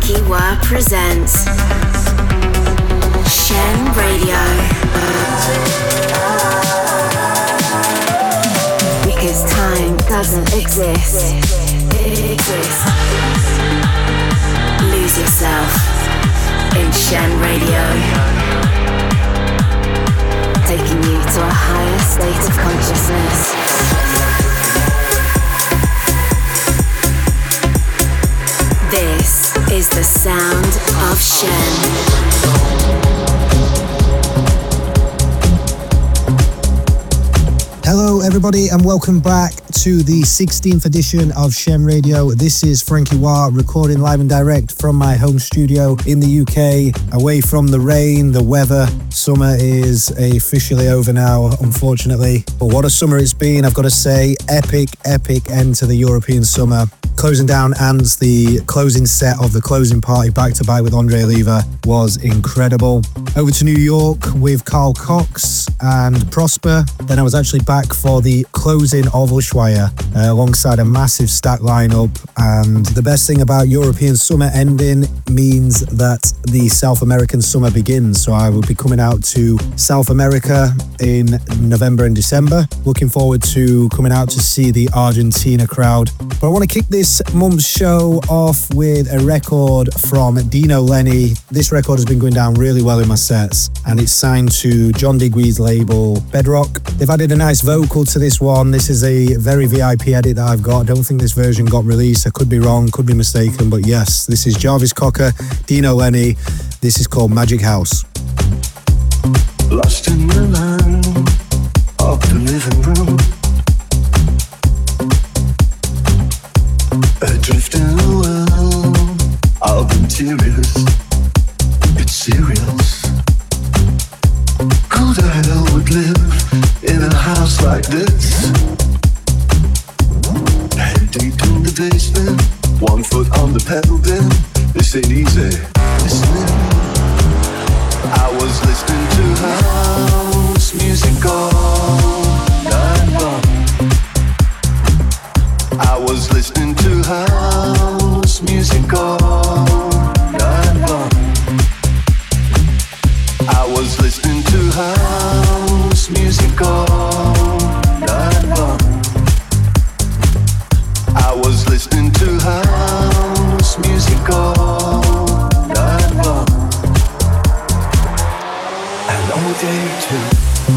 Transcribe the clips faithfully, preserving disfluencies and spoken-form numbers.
Frankie Wah presents Shen Radio. Because time doesn't exist. It exists. Lose yourself in Shen Radio. Taking you to a higher state of consciousness. This is the sound of Shen. Hello everybody and welcome back to the sixteenth edition of Shen Radio. This is Frankie Wah recording live and direct from my home studio in the U K, away from the rain, the weather. Summer is officially over now, unfortunately. But what a summer it's been, I've got to say. Epic, epic end to the European summer. Closing down and the closing set of the closing party back to back with Andre Oliva was incredible. Over to New York with Carl Cox and Prosper. Then I was actually back for the closing of Ushuaia uh, alongside a massive stack lineup. And the best thing about European summer ending means that the South American summer begins. So I will be coming out to South America in November and December. Looking forward to coming out to see the Argentina crowd. But I want to kick this month's show off with a record from Dino Lenny. This record has been going down really well in my sets and it's signed to John Digweed's label Bedrock. They've added a nice vocal to this one. This is a very V I P edit that I've got. I don't think this version got released. I could be wrong, could be mistaken, but yes, this is Jarvis Cocker, Dino Lenny. This is called Magic House. Lost in the land of the living room, adrift in a world of interiors. It's serious. Who the hell would live in a house like this? Head deep in the basement, one foot on the pedal bin. This ain't easy. Listening. I was listening to house music all night long. I was listening to house music all night long. I was listening to house music all night long. I was listening to house music all night long. And all day too.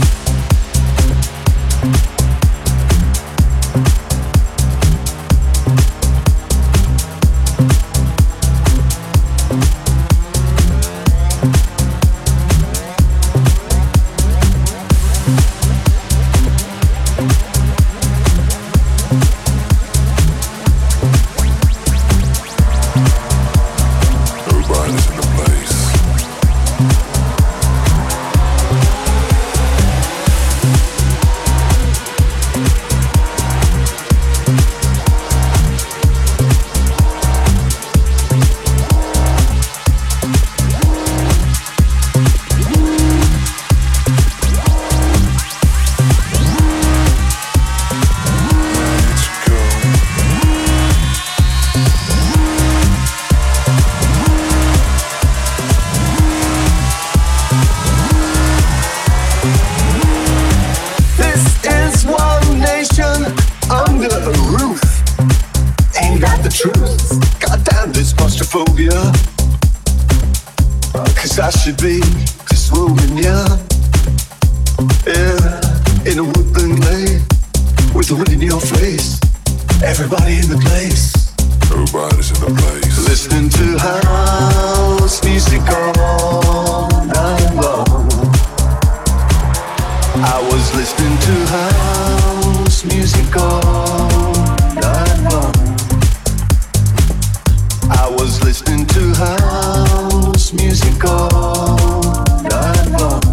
Should be just moving, yeah, yeah, in a woodland lane with the wind in your face. Everybody in the place, everybody's in the place. Listening to house music all night long. I was listening to house music all night long. I was listening to house music all night long.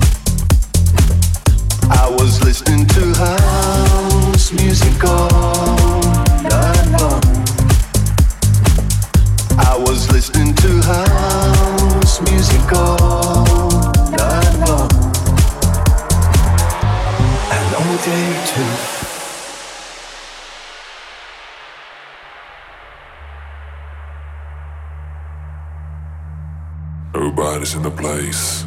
I was listening to house music all night long. I was listening to house music all night long. And all day too. Everybody's in the place.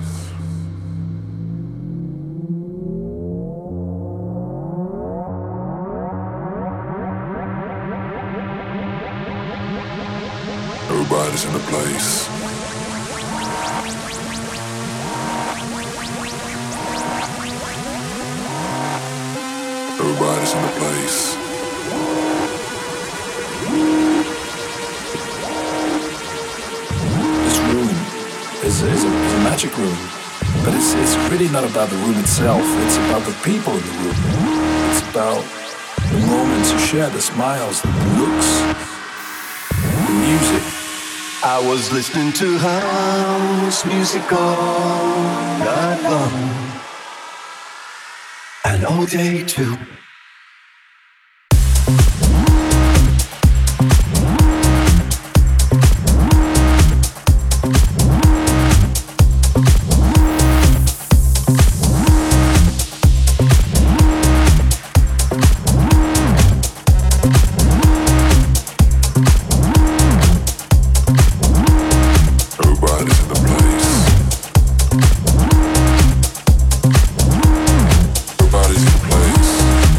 Everybody's in the place. Everybody's in the place. This room is, is, a, is a magic room, but it's, it's really not about the room itself. It's about the people in the room. It's about the moments you share, the smiles, the looks, the music. I was listening to house music all night long, and all day too. Everybody's in the place.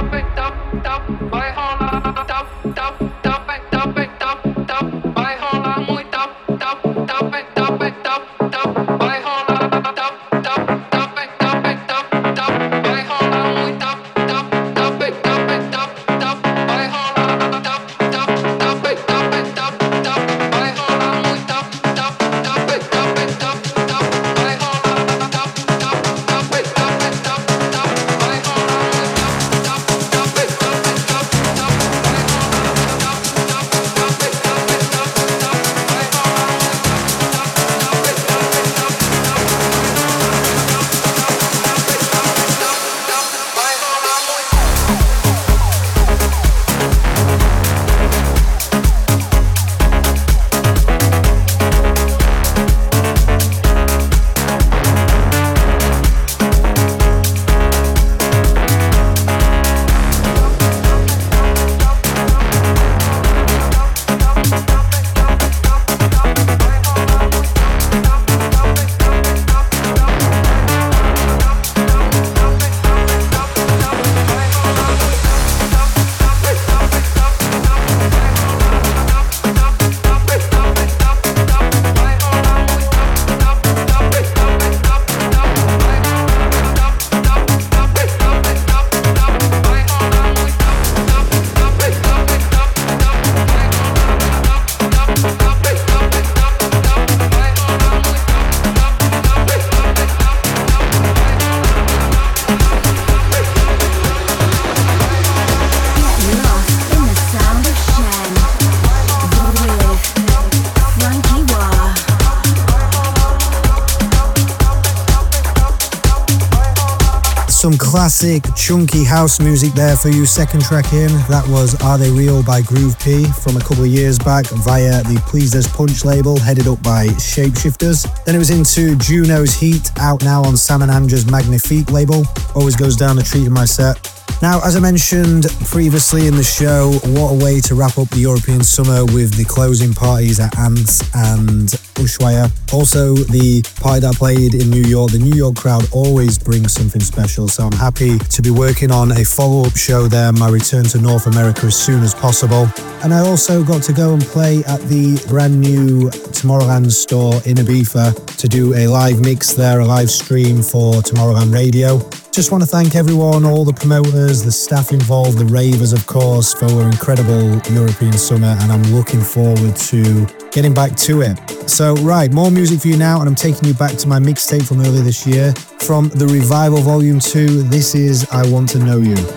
Some classic chunky house music there for you. Second track in, that was Are They Real by Groove P from a couple of years back via the Pleased As Punch label, headed up by Shapeshifters. Then it was into Juno's Heat, out now on Sam and Andra's Magnifique label. Always goes down a treat in my set. Now, as I mentioned previously in the show, what a way to wrap up the European summer with the closing parties at Ants and Ushuaia. Also, the party that I played in New York, the New York crowd always brings something special, so I'm happy to be working on a follow-up show there, my return to North America as soon as possible. And I also got to go and play at the brand new Tomorrowland store in Ibiza to do a live mix there, a live stream for Tomorrowland Radio. Just want to thank everyone, all the promoters, the staff involved, the ravers, of course, for an incredible European summer, and I'm looking forward to getting back to it. So, right, more music for you now, and I'm taking you back to my mixtape from earlier this year. From the Revival Volume two, this is I Want to Know You.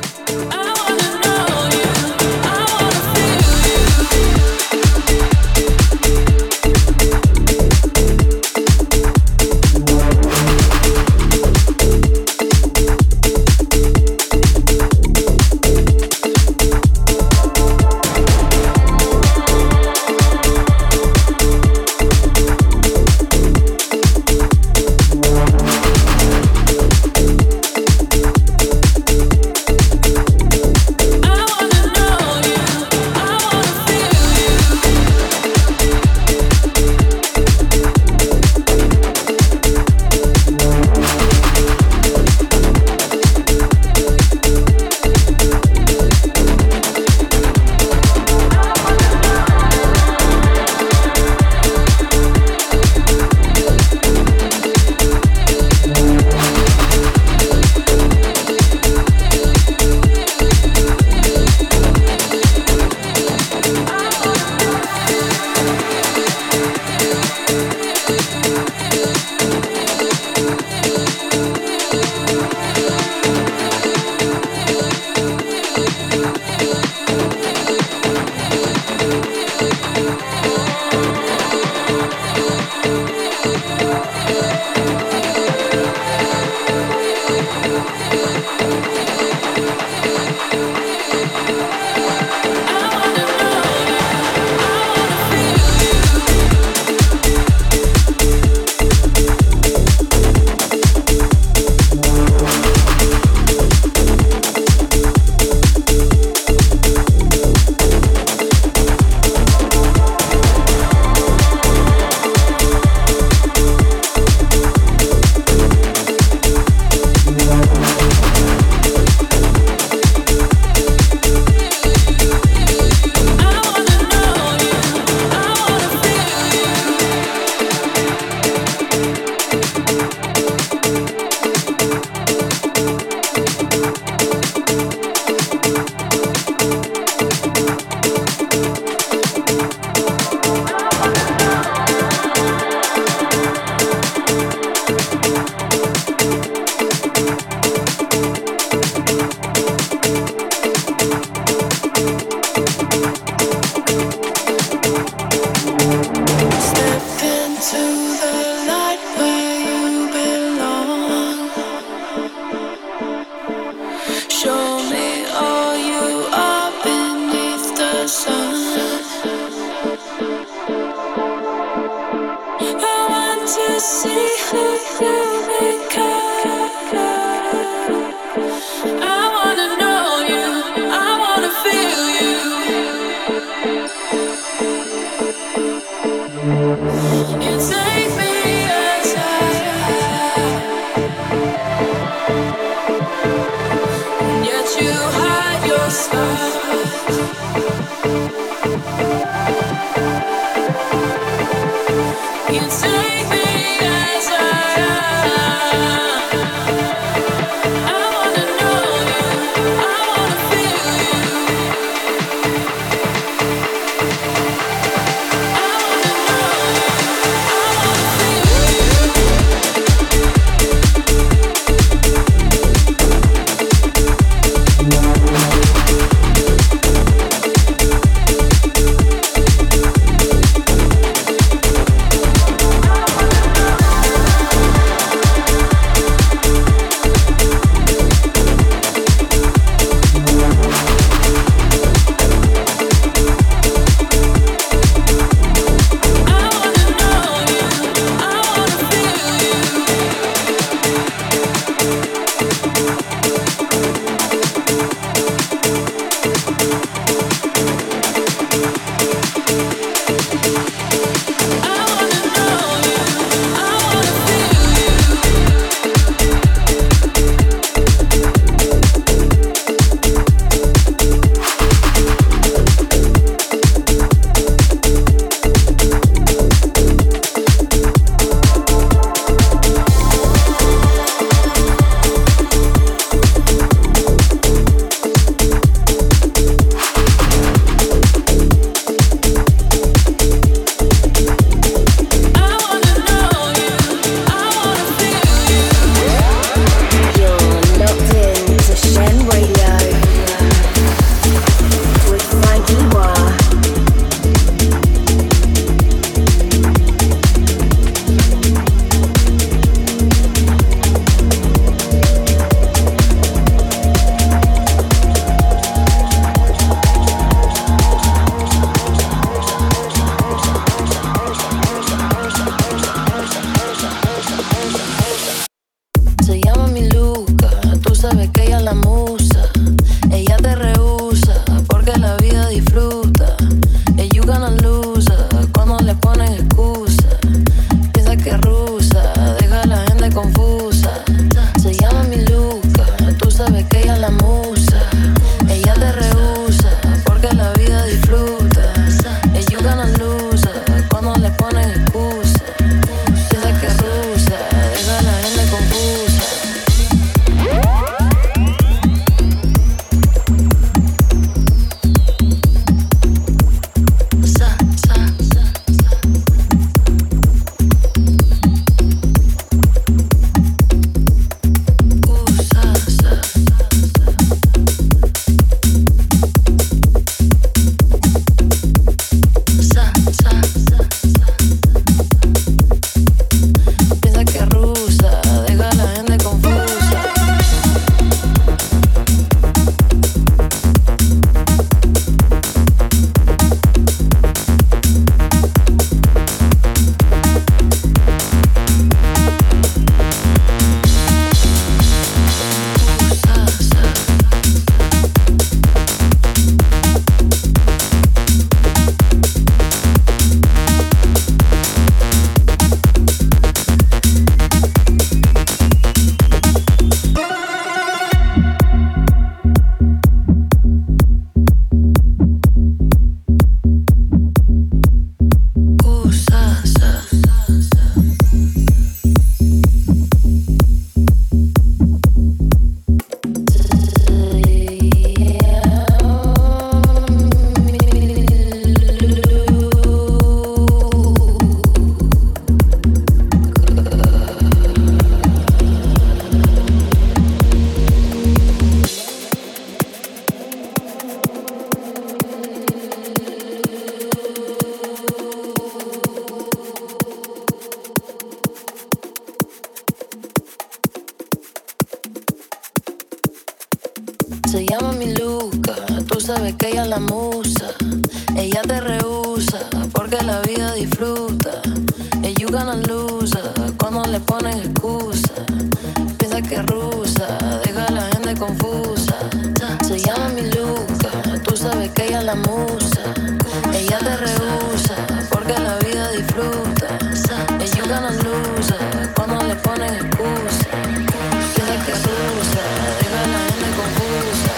Luca, tú sabes que ella es la musa. Ella te rehúsa porque la vida disfruta. And you gonna lose her cuando le pones excusa. Piensa que es rusa, deja a la gente confusa. Se llama mi Luca, tú sabes que ella es la musa. Ella te rehúsa porque la vida disfruta. And you gonna lose her cuando le pones excusa. Piensa que es rusa, deja a la gente confusa.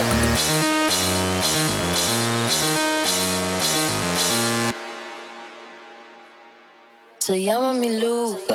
Se llama mi Luca.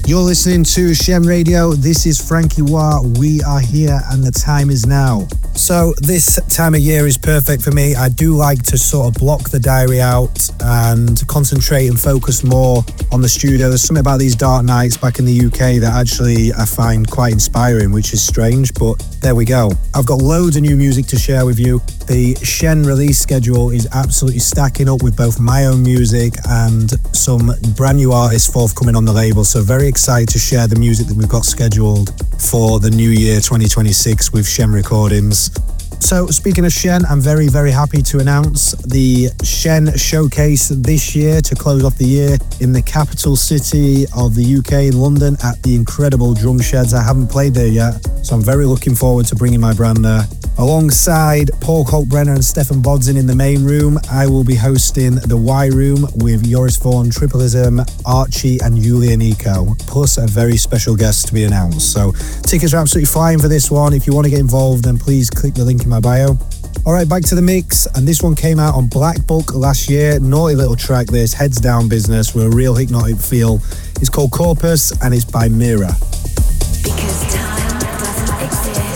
You're listening to Shem Radio. This is Frankie Wah. We are here and the time is now. So this time of year is perfect for me. I do like to sort of block the diary out and concentrate and focus more on the studio. There's something about these dark nights back in the U K that actually I find quite inspiring, which is strange, but there we go. I've got loads of new music to share with you. The Shen release schedule is absolutely stacking up with both my own music and some brand new artists forthcoming on the label. So very excited to share the music that we've got scheduled for the new year twenty twenty-six with Shen Recordings. So speaking of Shen, I'm very, very happy to announce the Shen Showcase this year to close off the year in the capital city of the U K, in London, at the incredible Drum Sheds. I haven't played there yet, so I'm very looking forward to bringing my brand there. Alongside Paul Kalkbrenner and Stefan Bodzin in the main room, I will be hosting the Y Room with Joris Vaughan, Tripleism, Archie and Julian Eco, plus a very special guest to be announced. So tickets are absolutely flying for this one. If you want to get involved, then please click the link in my bio. Alright, back to the mix, and this one came out on Black Book last year. Naughty little track this, heads down business with a real hypnotic feel. It's called Corpus and it's by Mira. Because time doesn't exist.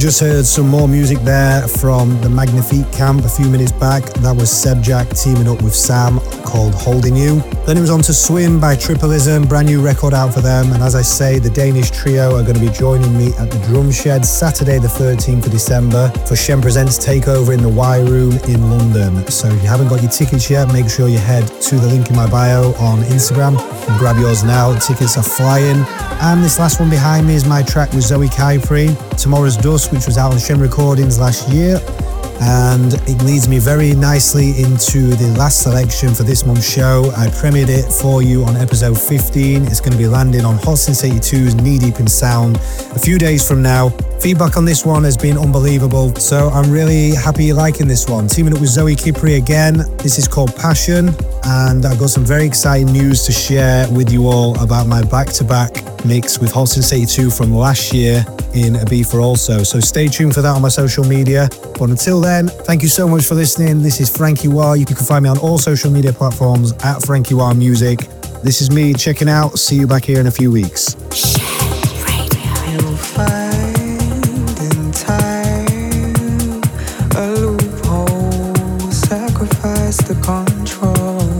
just heard some more music there from the Magnifique camp a few minutes back. That was Seb Jack teaming up with Sam called Holding You. Then it was on to Swim by Tripleism, brand new record out for them. And as I say, the Danish trio are going to be joining me at the Drum Shed Saturday the thirteenth of December for Shem Presents Takeover in the Y Room in London. So if you haven't got your tickets yet, make sure you head to the link in my bio on Instagram and grab yours now. Tickets are flying. And this last one behind me is my track with Zoe Kypri, Tomorrow's Dusk, which was out on Shem Recordings last year. And it leads me very nicely into the last selection for this month's show. I premiered it for you on episode fifteen. It's going to be landing on Hot Since eighty-two's Knee Deep in Sound a few days from now. Feedback on this one has been unbelievable, so I'm really happy you're liking this one. Teaming up with Zoe Kypri again. This is called Passion, and I've got some very exciting news to share with you all about my back-to-back mix with Hot Since eighty-two from last year in Ibiza also. So stay tuned for that on my social media. But until then, thank you so much for listening. This is Frankie Wah. You can find me on all social media platforms at Frankie Wah Music. This is me checking out. See you back here in a few weeks. You'll find in time a loophole, sacrifice the control.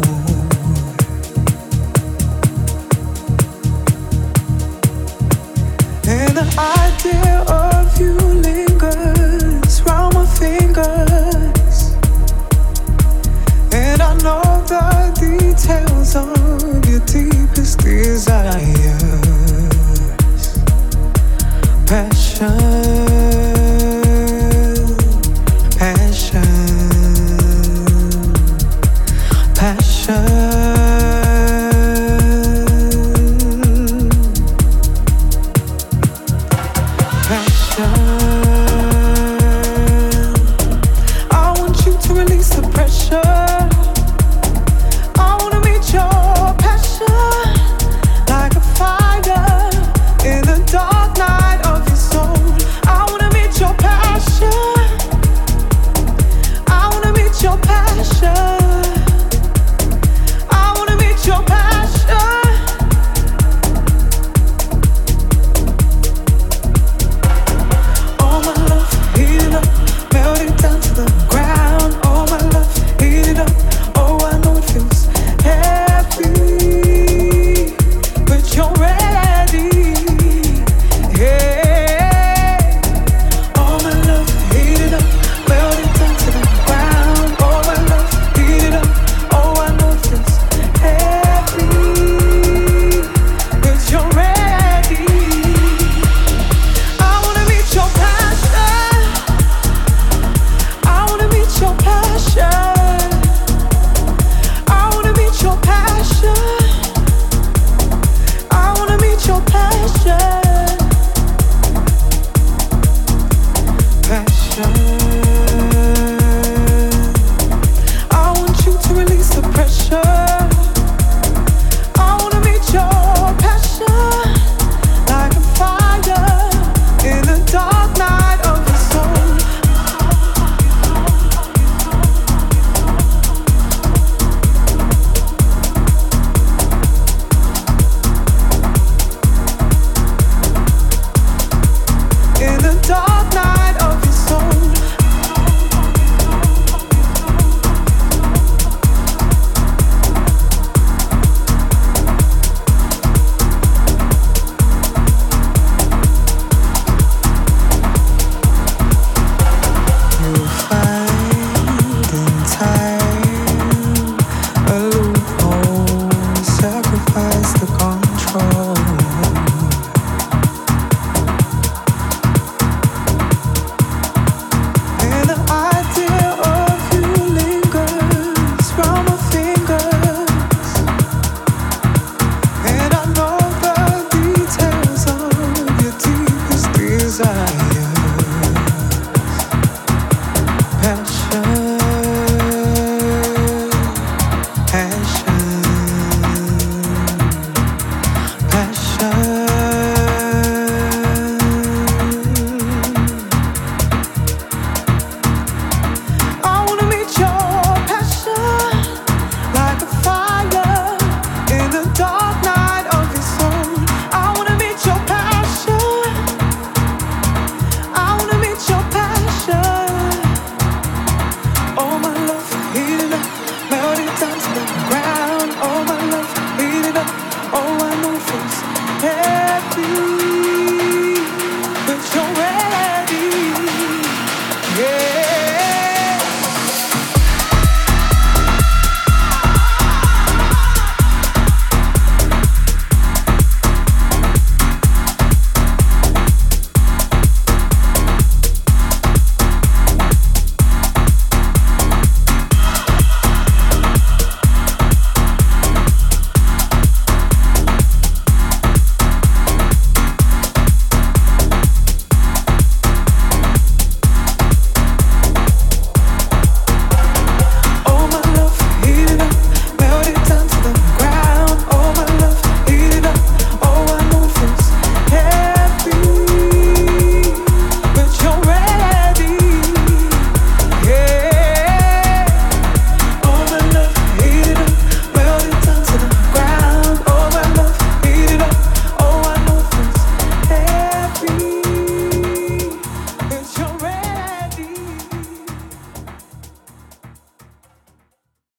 And the idea of you lingers round my fingers, and I know the details of your deepest desires. Passion, passion, passion. Your passion